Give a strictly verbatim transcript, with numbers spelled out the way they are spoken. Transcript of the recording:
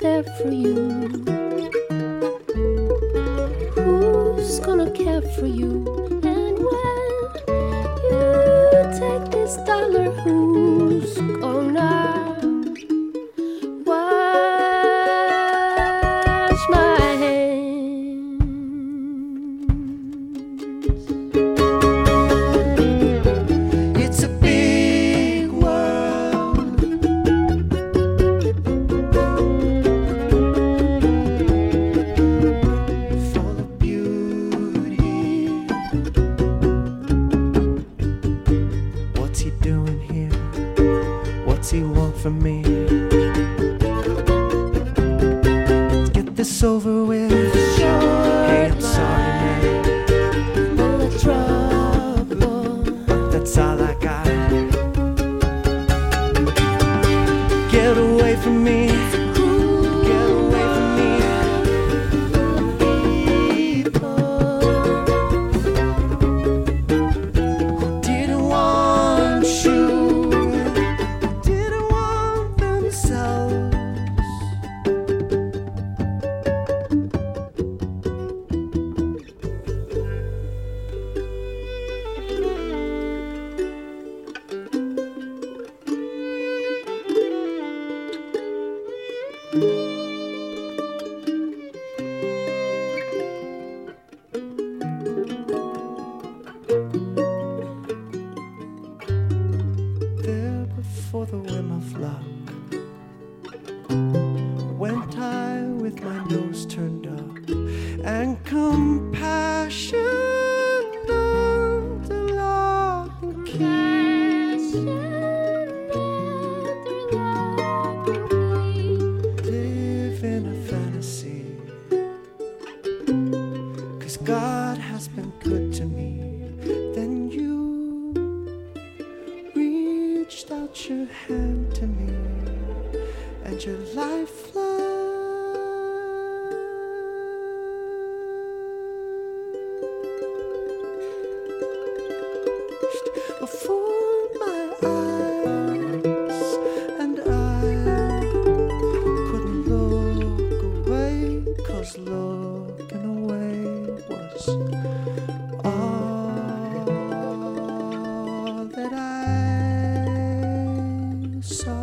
there for you? Who's gonna care for you? And when you take this dollar, who's gonna wash my hands? It's a big world, full of beauty. What's he doing here? What's he want from me? Let's get this over with. Hey, I'm sorry, man, Full of trouble. but that's all I got. Get away from me. Get away from me. Didn't want you. Didn't want themselves. There before the whim of luck went I with my nose turned up, and compassion under lock and key. Live in a fantasy, 'cause God has been good to me. Then you reached out your hand to me, and your life flashed before my eyes, and I couldn't look away, 'cause looking away was all that I saw.